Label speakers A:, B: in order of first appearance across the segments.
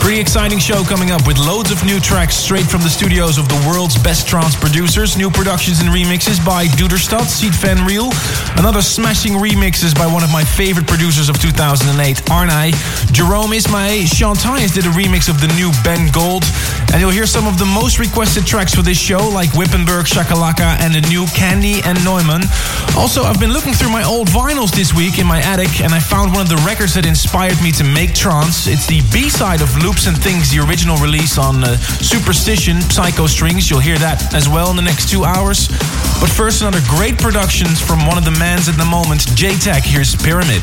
A: Pretty exciting show coming up with loads of new tracks straight from the studios of the world's best trance producers. New productions and remixes by Duderstad, Sied Van Riel. Another smashing remixes by one of my favorite producers of 2008, Arnai. Jerome Isma-Ae, Sean Tyas did a remix of the new Ben Gold. And you'll hear some of the most requested tracks for this show, like Wippenberg, Shakalaka, and the new Candy and Neumann. Also, I've been looking through my old vinyls this week in my attic, and I found one of the records that inspired me to make trance. It's the B-side of Loops and Things, the original release on Superstition, Psycho Strings. You'll hear that as well in the next 2 hours. But first, another great productions from one of the mans at the moment, J-Tech. Here's Pyramid.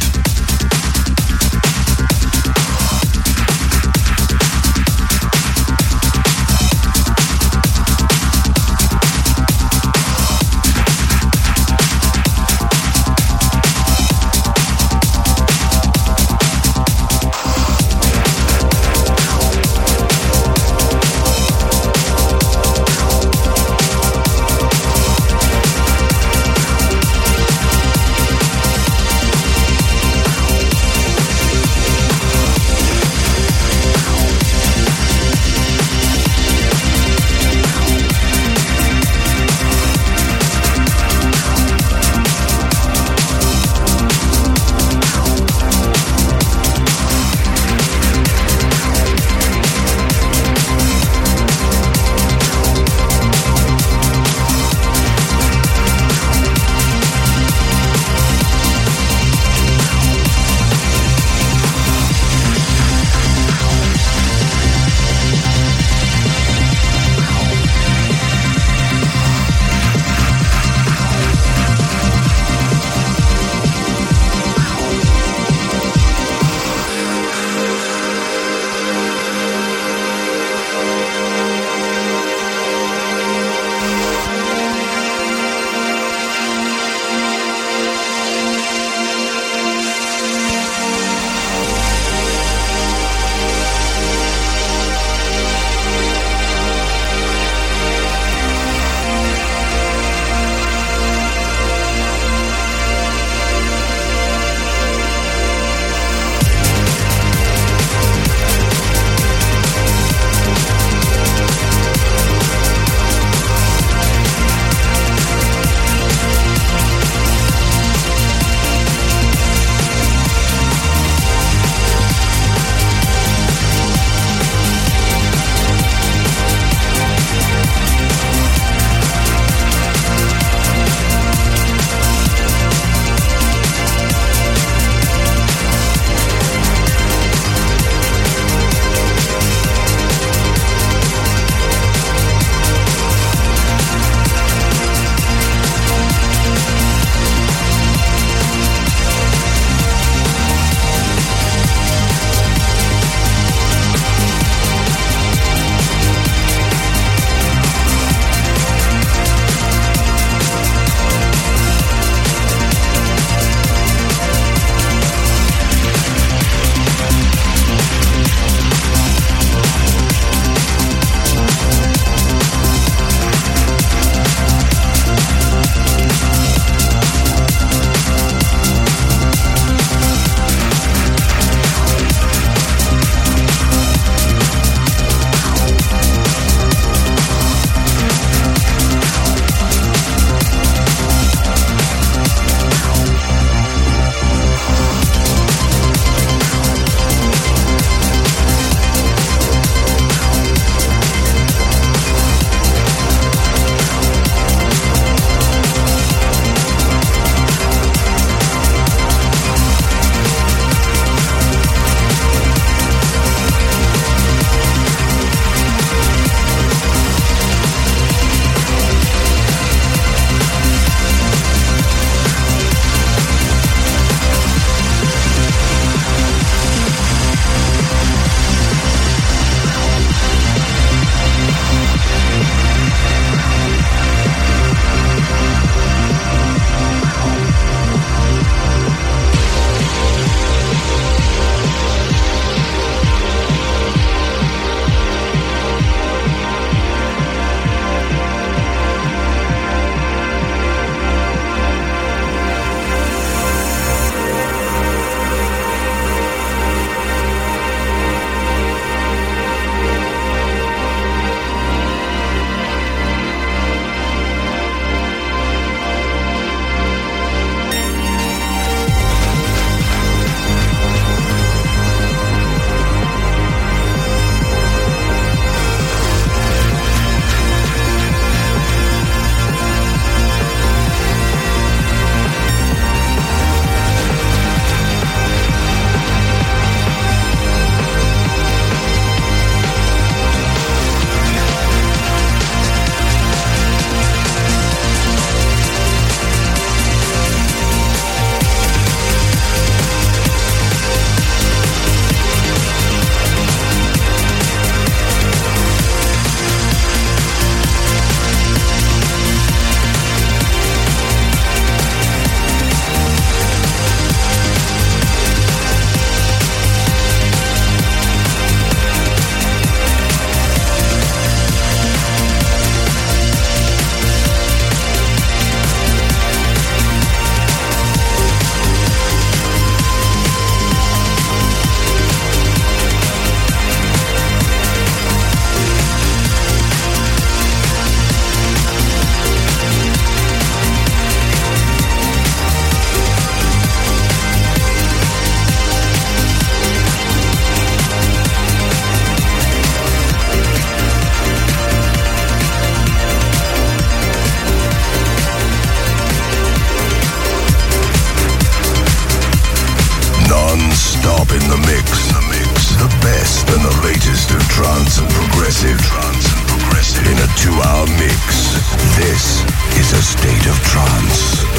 B: progressive. In a 2-hour mix. This is a state of trance.